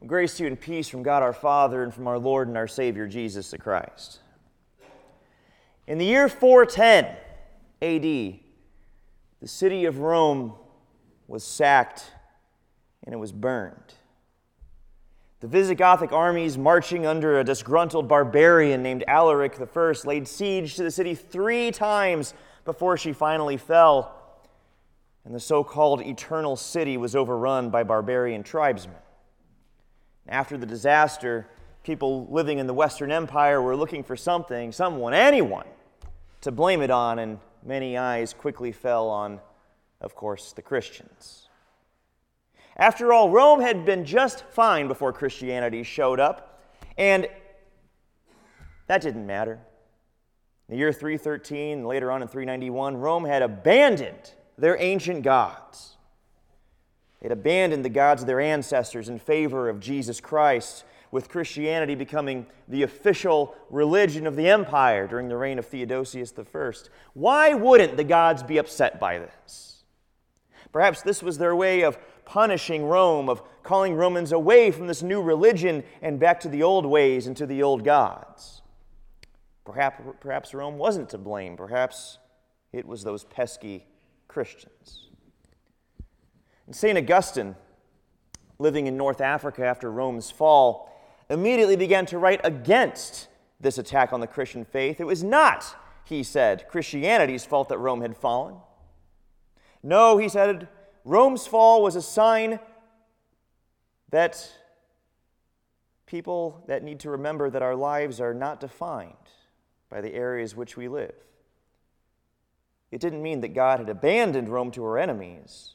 Grace to you and peace from God our Father and from our Lord and our Savior, Jesus the Christ. In the year 410 A.D., the city of Rome was sacked and it was burned. The Visigothic armies, marching under a disgruntled barbarian named Alaric I, laid siege to the city 3 times before she finally fell, and the so-called Eternal City was overrun by barbarian tribesmen. After the disaster, people living in the Western Empire were looking for something, someone, anyone, to blame it on, and many eyes quickly fell on, of course, the Christians. After all, Rome had been just fine before Christianity showed up, and that didn't matter. In the year 313, and later on in 391, Rome had abandoned their ancient gods. They'd abandoned the gods of their ancestors in favor of Jesus Christ, with Christianity becoming the official religion of the empire during the reign of Theodosius I. Why wouldn't the gods be upset by this? Perhaps this was their way of punishing Rome, of calling Romans away from this new religion and back to the old ways and to the old gods. Perhaps Rome wasn't to blame. Perhaps it was those pesky Christians. And St. Augustine, living in North Africa after Rome's fall, immediately began to write against this attack on the Christian faith. It was not, he said, Christianity's fault that Rome had fallen. No, he said, Rome's fall was a sign that people that need to remember that our lives are not defined by the areas which we live. It didn't mean that God had abandoned Rome to her enemies,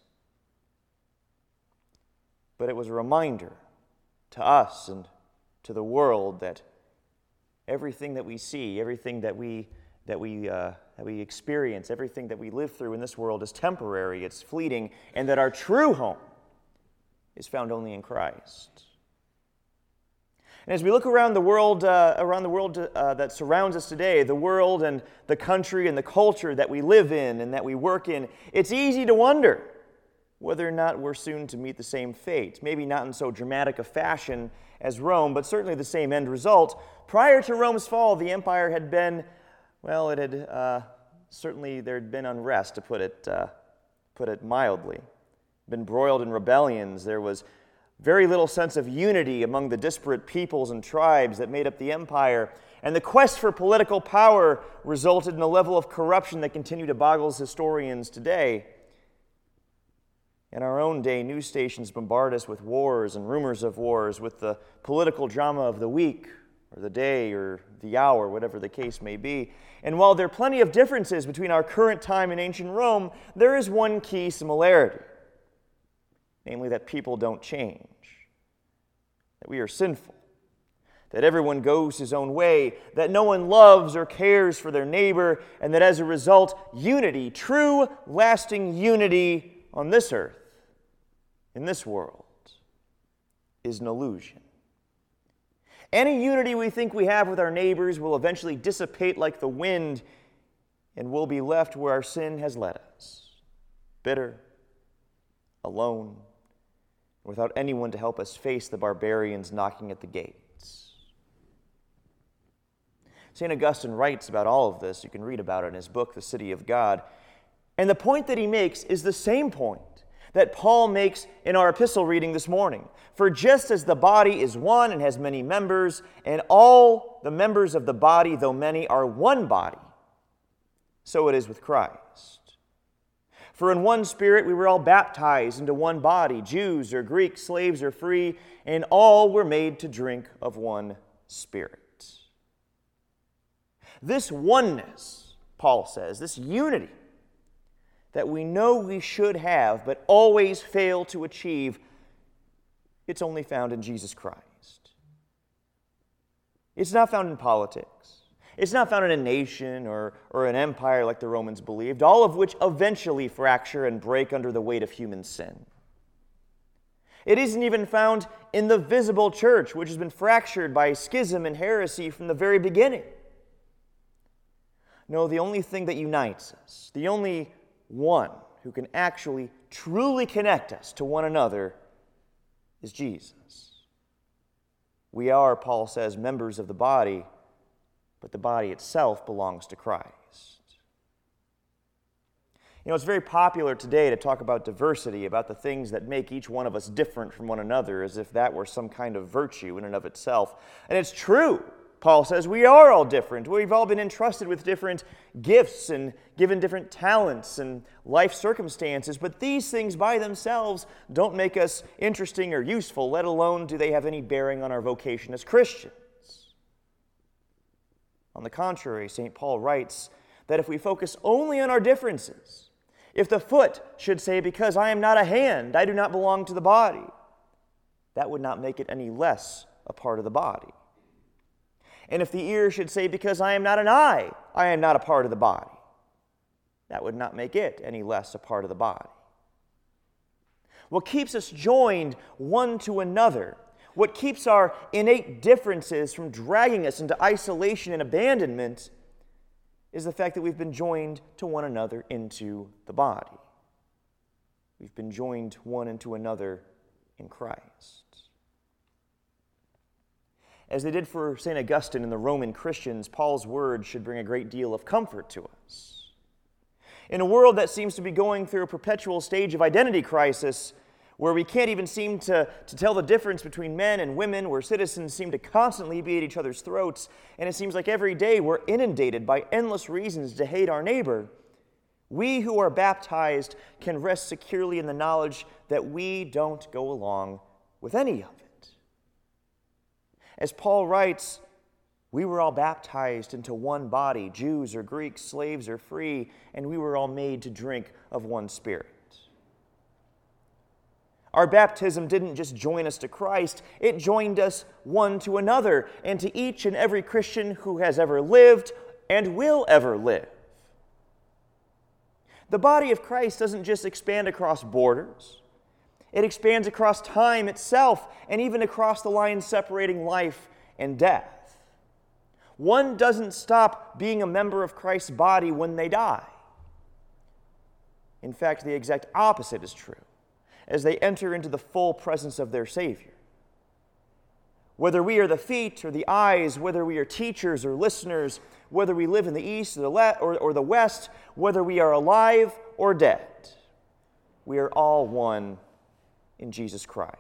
but it was a reminder to us and to the world that everything that we see, everything that we experience, everything that we live through in this world is temporary, it's fleeting, and that our true home is found only in Christ. And as we look around the world that surrounds us today, the world and the country and the culture that we live in and that we work in, it's easy to wonder whether or not we're soon to meet the same fate. Maybe not in so dramatic a fashion as Rome, but certainly the same end result. Prior to Rome's fall, the empire had been, certainly there had been unrest, to put it mildly. Been broiled in rebellions. There was very little sense of unity among the disparate peoples and tribes that made up the empire. And the quest for political power resulted in a level of corruption that continued to boggle historians today. In our own day, news stations bombard us with wars and rumors of wars, with the political drama of the week, or the day, or the hour, whatever the case may be. And while there are plenty of differences between our current time and ancient Rome, there is one key similarity, namely that people don't change, that we are sinful, that everyone goes his own way, that no one loves or cares for their neighbor, and that as a result, unity, true, lasting unity on this earth, in this world, is an illusion. Any unity we think we have with our neighbors will eventually dissipate like the wind, and we'll be left where our sin has led us, bitter, alone, without anyone to help us face the barbarians knocking at the gates. St. Augustine writes about all of this. You can read about it in his book, The City of God. And the point that he makes is the same point that Paul makes in our epistle reading this morning. For just as the body is one and has many members, and all the members of the body, though many, are one body, so it is with Christ. For in one Spirit we were all baptized into one body, Jews or Greeks, slaves or free, and all were made to drink of one Spirit. This oneness, Paul says, this unity that we know we should have but always fail to achieve, it's only found in Jesus Christ. It's not found in politics. It's not found in a nation or an empire like the Romans believed, all of which eventually fracture and break under the weight of human sin. It isn't even found in the visible church, which has been fractured by schism and heresy from the very beginning. No, the only thing that unites us, the only one who can actually truly connect us to one another, is Jesus. We are, Paul says, members of the body, but the body itself belongs to Christ. You know, it's very popular today to talk about diversity, about the things that make each one of us different from one another, as if that were some kind of virtue in and of itself. And it's true. Paul says we are all different. We've all been entrusted with different gifts and given different talents and life circumstances, but these things by themselves don't make us interesting or useful, let alone do they have any bearing on our vocation as Christians. On the contrary, St. Paul writes that if we focus only on our differences, if the foot should say, because I am not a hand, I do not belong to the body, that would not make it any less a part of the body. And if the ear should say, because I am not an eye, I am not a part of the body, that would not make it any less a part of the body. What keeps us joined one to another, what keeps our innate differences from dragging us into isolation and abandonment, is the fact that we've been joined to one another into the body. We've been joined one into another in Christ. As they did for St. Augustine and the Roman Christians, Paul's words should bring a great deal of comfort to us. In a world that seems to be going through a perpetual stage of identity crisis, where we can't even seem to tell the difference between men and women, where citizens seem to constantly be at each other's throats, and it seems like every day we're inundated by endless reasons to hate our neighbor, we who are baptized can rest securely in the knowledge that we don't go along with any of it. As Paul writes, we were all baptized into one body, Jews or Greeks, slaves or free, and we were all made to drink of one Spirit. Our baptism didn't just join us to Christ, it joined us one to another and to each and every Christian who has ever lived and will ever live. The body of Christ doesn't just expand across borders. It expands across time itself and even across the line separating life and death. One doesn't stop being a member of Christ's body when they die. In fact, the exact opposite is true as they enter into the full presence of their Savior. Whether we are the feet or the eyes, whether we are teachers or listeners, whether we live in the east or the west, whether we are alive or dead, we are all one in Jesus Christ.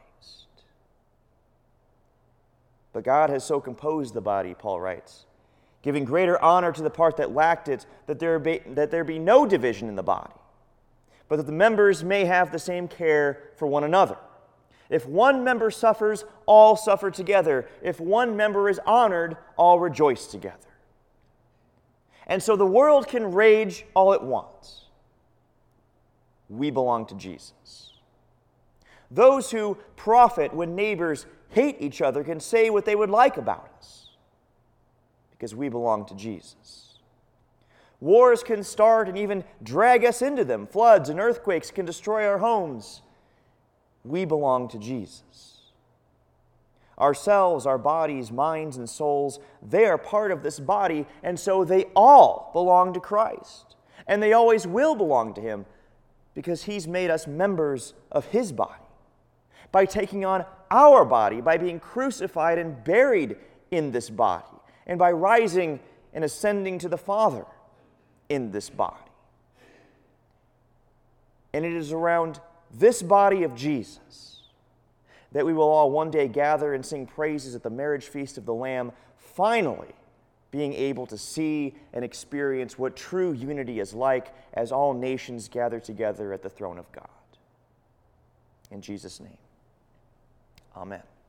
But God has so composed the body, Paul writes, giving greater honor to the part that lacked it, that there be no division in the body, but that the members may have the same care for one another. If one member suffers, all suffer together. If one member is honored, all rejoice together. And so the world can rage all it wants. We belong to Jesus. Those who profit when neighbors hate each other can say what they would like about us, because we belong to Jesus. Wars can start and even drag us into them. Floods and earthquakes can destroy our homes. We belong to Jesus. Ourselves, our bodies, minds, and souls, they are part of this body, and so they all belong to Christ. And they always will belong to Him, because He's made us members of His body. By taking on our body, by being crucified and buried in this body, and by rising and ascending to the Father in this body. And it is around this body of Jesus that we will all one day gather and sing praises at the marriage feast of the Lamb, finally being able to see and experience what true unity is like as all nations gather together at the throne of God. In Jesus' name, amen.